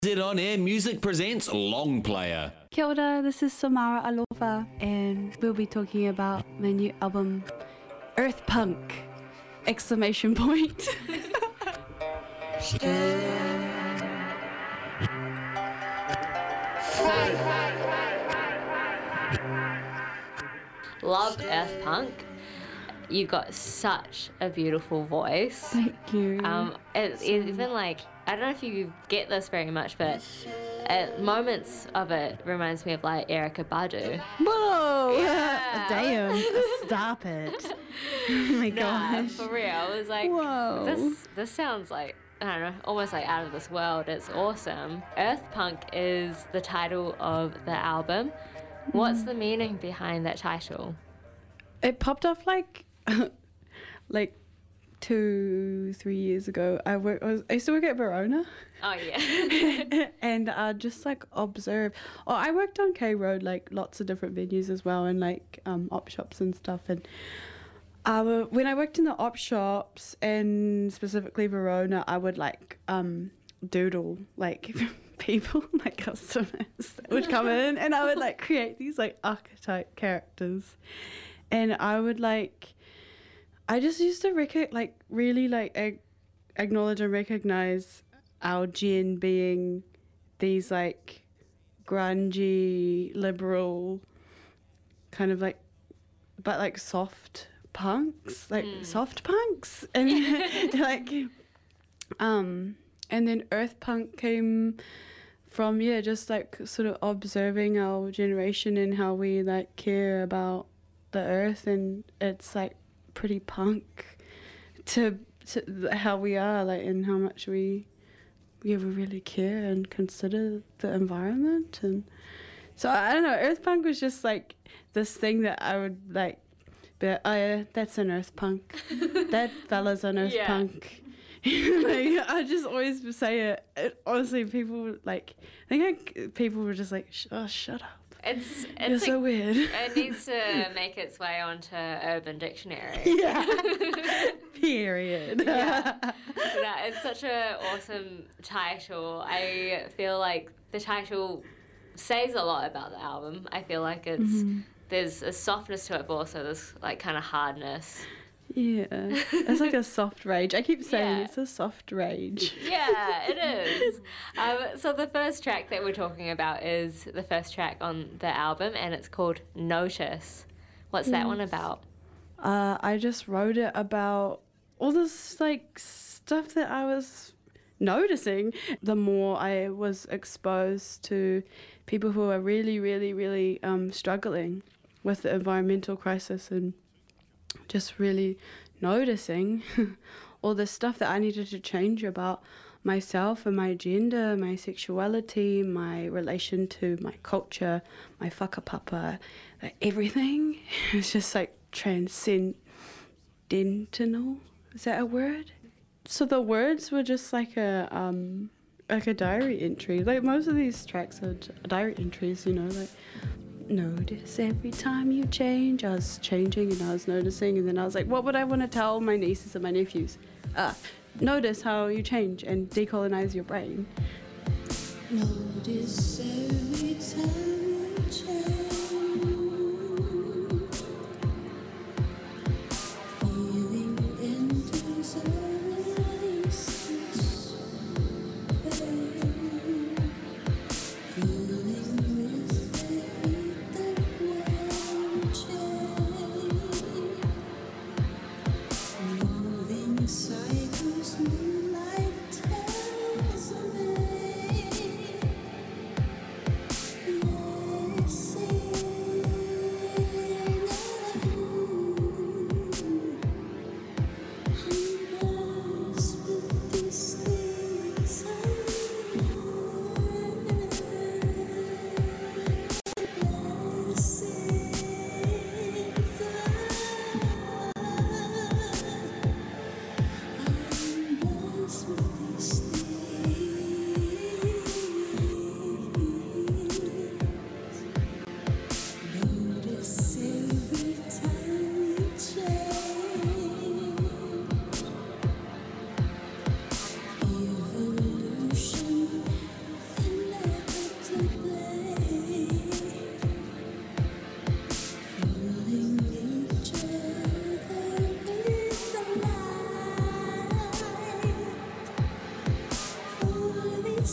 Z On Air Music presents Long Player. Kia ora, this is Samara Alofa, and we'll be talking about my new album, Earth Punk! Exclamation point. Love Earth Punk. You've got such a beautiful voice. Thank you. It's even like, I don't know if you get this very much, but at moments of it reminds me of like Erykah Badu. Whoa! Yeah. Damn, stop it. Oh my Nah, gosh. for real. I was like, Whoa. this sounds like, I don't know, almost like out of this world. It's awesome. Earth Punk is the title of the album. What's the meaning behind that title? It popped off like 2-3 years ago. I used to work at Verona. Oh, yeah. And I just like observe. Oh, I worked on K Road, like lots of different venues as well, and like op shops and stuff. And when I worked in the op shops and specifically Verona, I would like doodle like people, like customers that would come in, and I would like create these like archetype characters, and I would like. I just used to really acknowledge and recognize our gen being these like grungy, liberal, kind of like, but like soft punks, like soft punks, and and then Earth Punk came from just like sort of observing our generation and how we like care about the earth, and it's like pretty punk to how we are, like, and how much we really care and consider the environment. And so I don't know, Earth Punk was just like this thing that I would like be like, oh yeah, that's an Earth Punk. That fella's an Earth Punk. Like, I just always say it. Honestly, people like, I think people were just like, oh, shut up. You're so weird. It needs to make its way onto Urban Dictionary. Yeah. Period. Yeah. No, it's such an awesome title. I feel like the title says a lot about the album. I feel like there's a softness to it, but also this like kind of hardness. Yeah, it's like a soft rage. I keep saying it's a soft rage. Yeah, it is. So the first track that we're talking about is the first track on the album, and it's called Notice. What's that one about? I just wrote it about all this like stuff that I was noticing. The more I was exposed to people who are really, really, really struggling with the environmental crisis, and just really noticing all the stuff that I needed to change about myself and my gender, my sexuality, my relation to my culture, my whakapapa, like everything. It's just like transcendental. Is that a word? So the words were just like a diary entry. Like most of these tracks are diary entries, you know, like notice every time you change. I was changing and I was noticing, and then I was like, what would I want to tell my nieces and my nephews? Notice how you change and decolonize your brain. Notice every time you change. Feeling enters and releases pain. Feeling with faith that won't change. Moving cycles, moonlight tells me. Blessing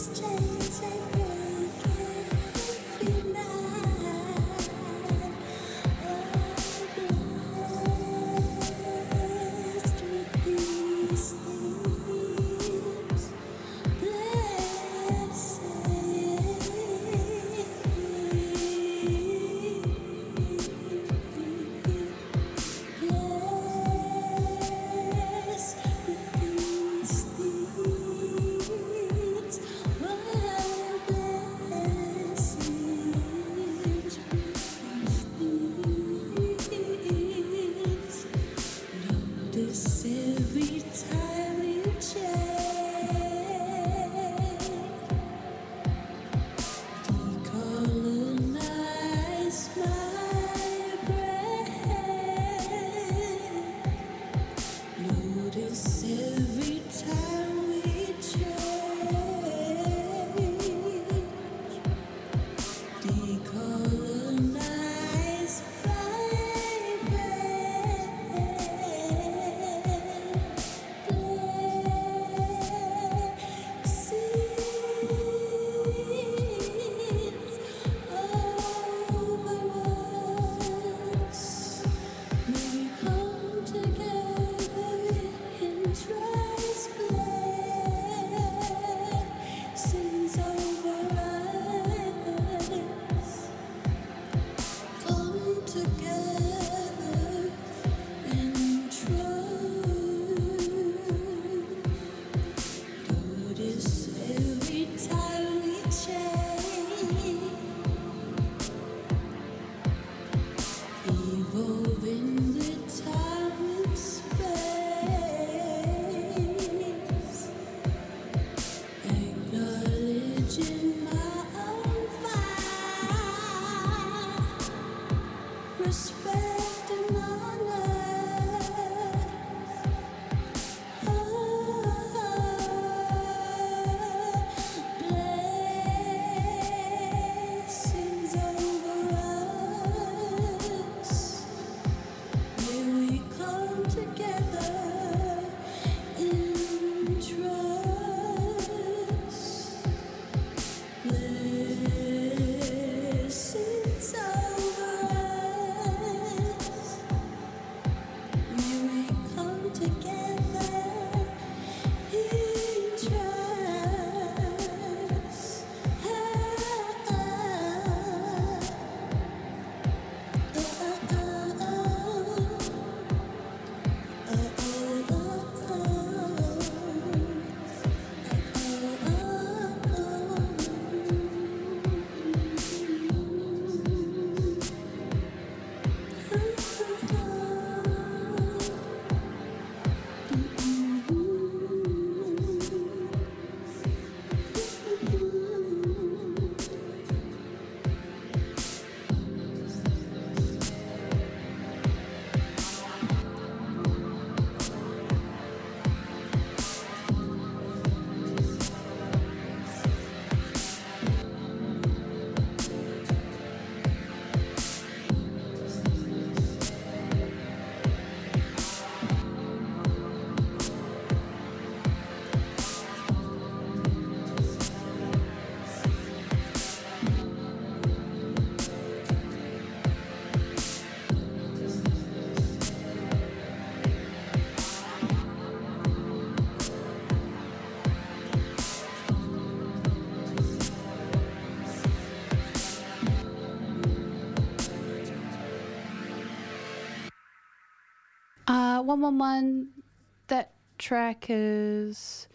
111, that track is...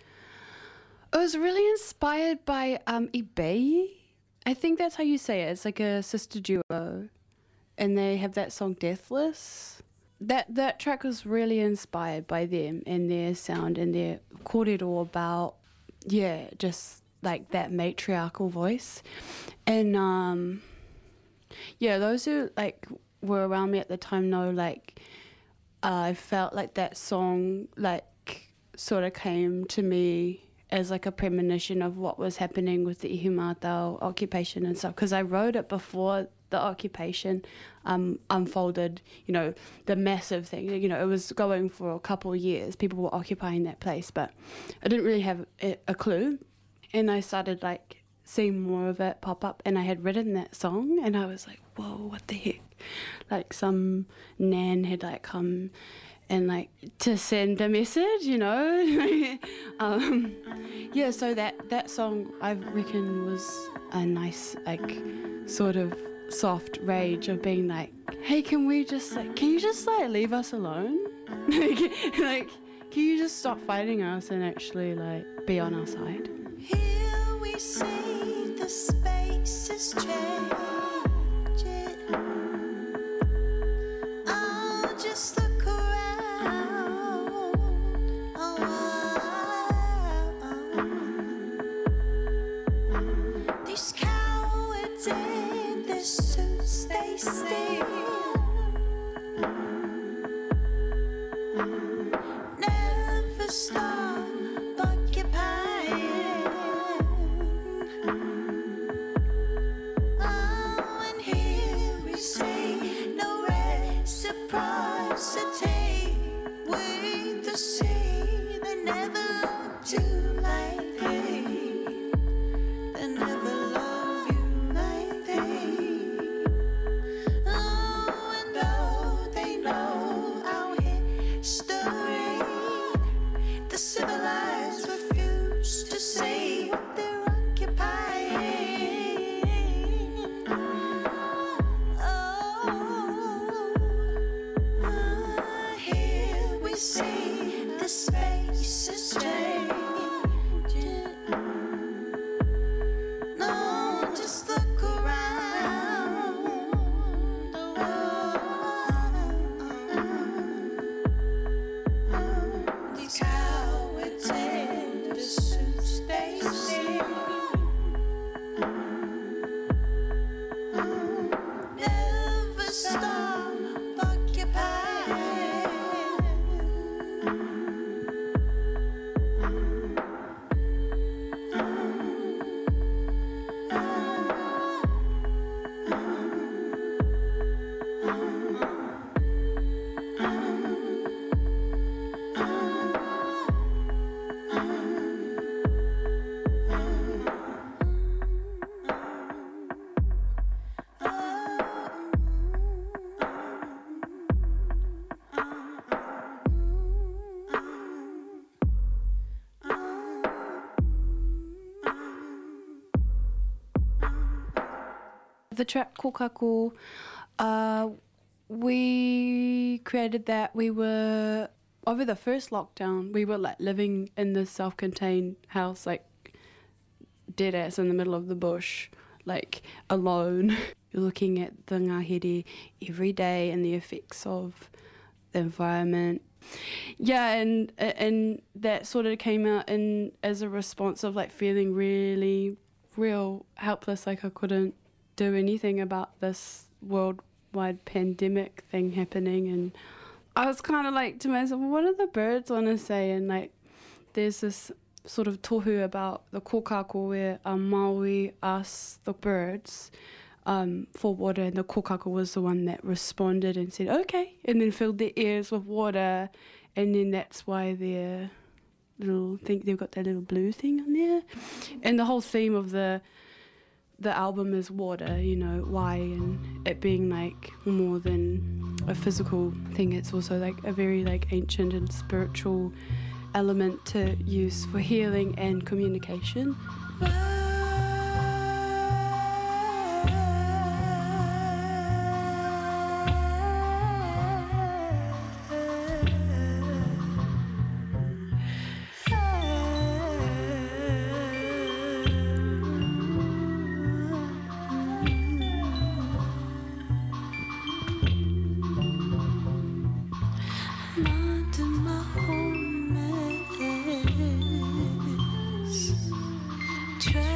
It was really inspired by eBay. I think that's how you say it. It's like a sister duo. And they have that song Deathless. That track was really inspired by them and their sound and their kōrero about, yeah, just like that matriarchal voice. And yeah, those who like were around me at the time know, like, I felt like that song like sort of came to me as like a premonition of what was happening with the Ihumātao occupation and stuff, because I wrote it before the occupation unfolded, you know, the massive thing. You know, it was going for a couple of years. People were occupying that place, but I didn't really have a clue. and I started like seeing more of it pop up, and I had written that song, and I was like, whoa, what the heck? Like some nan had like come and like to send a message, you know. Yeah, so that song I reckon was a nice like sort of soft rage of being like, hey, can you just like leave us alone? like can you just stop fighting us and actually like be on our side? Here we see the space is changing. I'll just look around. These cowards in their suits, they steal. Never stop occupying. Oh, and here we see no reciprocity with the sea. They never loved you like they. They never love you like they. Oh, and though they know our history, the civilized refuse to see what they're occupying. Here we see the space is changing. No, just look around the world. These cowards in the suits, they see. Never stop occupying. The track Kokako, we created that. We were, over the first lockdown, we were like living in this self-contained house, like dead ass in the middle of the bush, like alone. You're looking at the ngahere every day and the effects of the environment. Yeah, and that sort of came out in as a response of like feeling really real helpless, like I couldn't do anything about this worldwide pandemic thing happening. And I was kind of like to myself, what do the birds want to say? And like there's this sort of tohu about the kokako where Maui asked the birds for water, and the kokako was the one that responded and said okay, and then filled their ears with water, and then that's why they're little thing, they've got that little blue thing on there. And the whole theme of the album is water, you know, why, and it being like more than a physical thing, it's also like a very like ancient and spiritual element to use for healing and communication. Try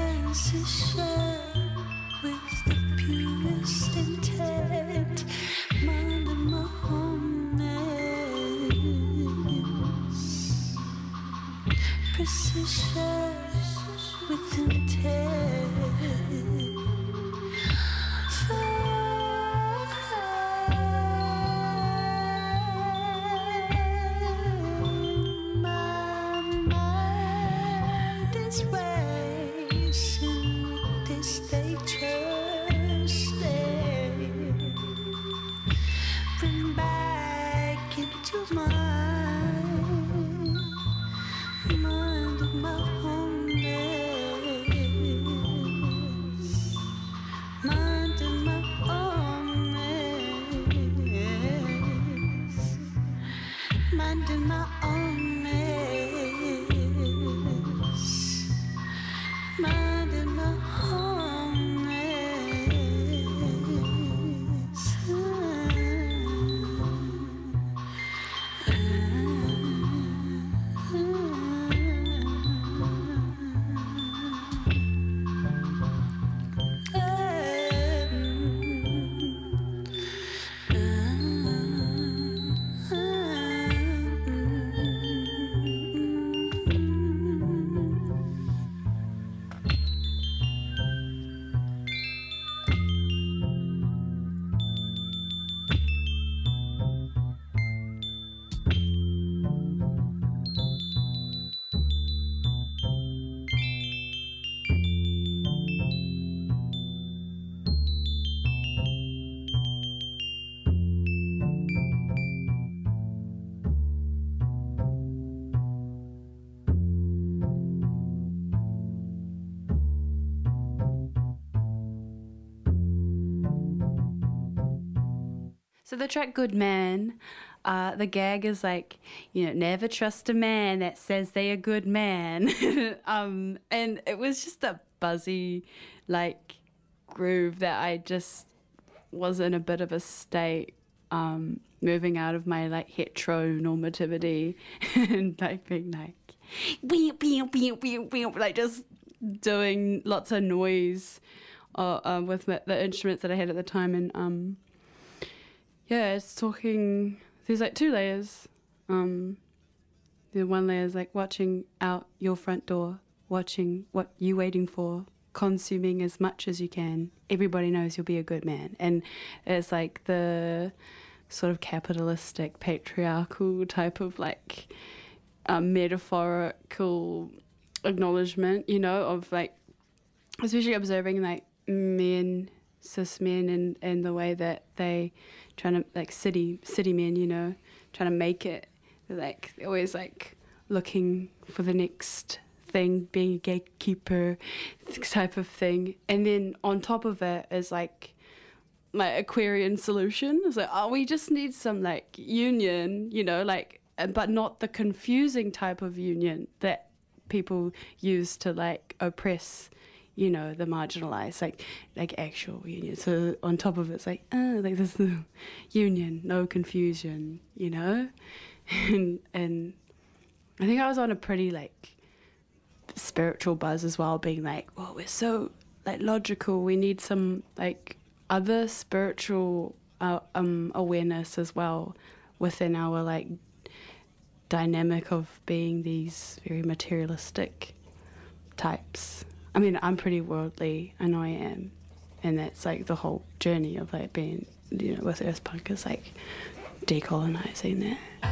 So the track Good Man, the gag is like, never trust a man that says they a good man. And it was just a buzzy, like, groove that I just was in a bit of a state, moving out of my, like, heteronormativity and, like, being like, like, just doing lots of noise with the instruments that I had at the time. And, it's talking, there's like 2 layers. The one layer is like watching out your front door, watching what you waiting for, consuming as much as you can. Everybody knows you'll be a good man. And it's like the sort of capitalistic, patriarchal type of like metaphorical acknowledgement, of like, especially observing like men, cis men, and the way that they trying to, like, city men, trying to make it, like, they're always like looking for the next thing, being a gatekeeper type of thing. And then on top of it is like my Aquarian solution. It's like, we just need some like union, like, but not the confusing type of union that people use to like oppress, the marginalized, like actual union. So on top of it's like this is the union, no confusion, and I think I was on a pretty like spiritual buzz as well, being like, well, we're so like logical, we need some like other spiritual awareness as well within our like dynamic of being these very materialistic types. I mean, I'm pretty worldly, I know I am, and that's like the whole journey of like being, with Earth Punk is like decolonizing that.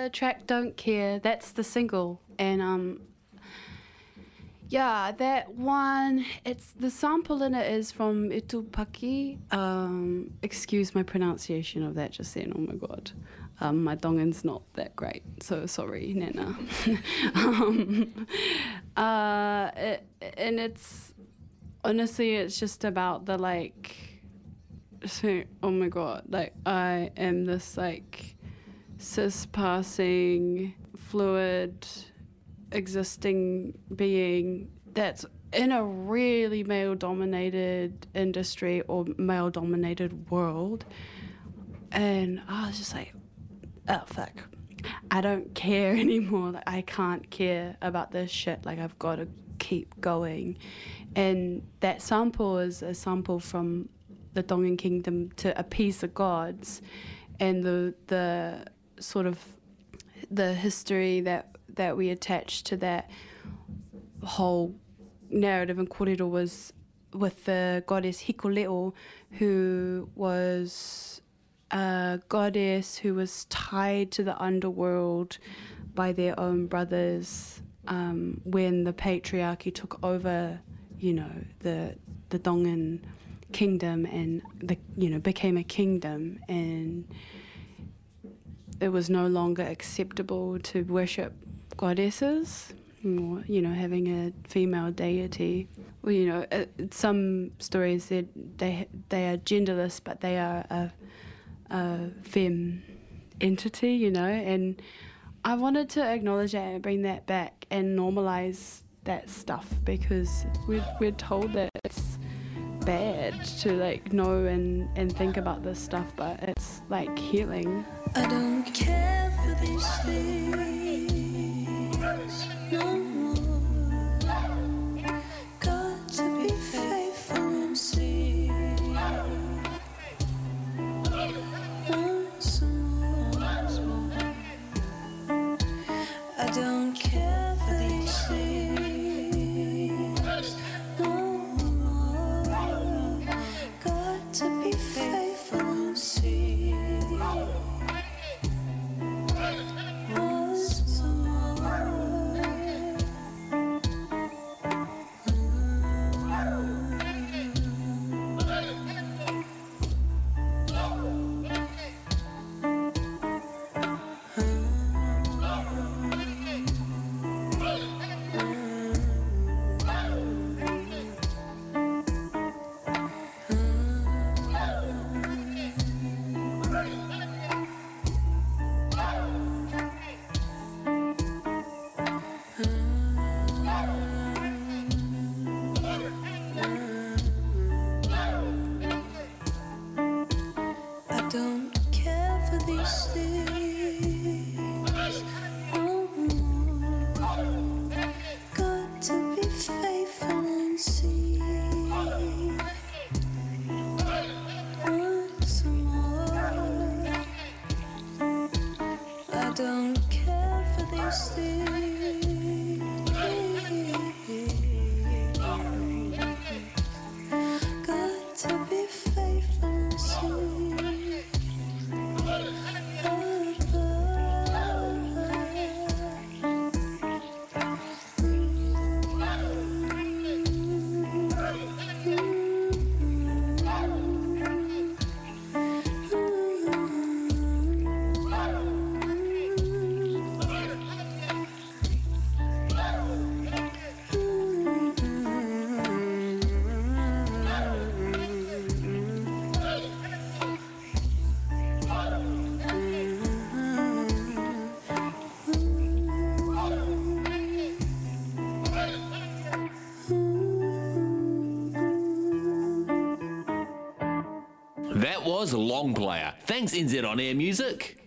the track Don't Care. That's the single. And yeah, that one, it's the sample in it is from Itupaki. Excuse my pronunciation of that just then, oh my god. My Tongan's not that great, so sorry, Nana. And it's, honestly, it's just about the like, so, oh my god, like I am this like cis-passing, fluid, existing being that's in a really male-dominated industry or male-dominated world. And I was just like, oh fuck, I don't care anymore. Like, I can't care about this shit. Like, I've got to keep going. And that sample is a sample from the Tongan kingdom to appease the gods, and the sort of the history that we attach to that whole narrative in kōrero was with the goddess Hikoleo, who was a goddess who was tied to the underworld by their own brothers when the patriarchy took over, you know, the Tongan kingdom and became a kingdom, and it was no longer acceptable to worship goddesses or, you know, having a female deity. Well, you know, some stories said they are genderless, but they are a femme entity, you know, and I wanted to acknowledge that and bring that back and normalize that stuff, because we're told that it's bad to like know and think about this stuff, but it's like healing. I don't care for these things no more. Got to be faithful and see once more. I don't care for these things no more. Got to be faithful and see once more. I don't care for these things no more. Got to be faithful and see once more. I don't care for these things. Got to be faithful and see. That was Long Player. Thanks, NZ On Air Music.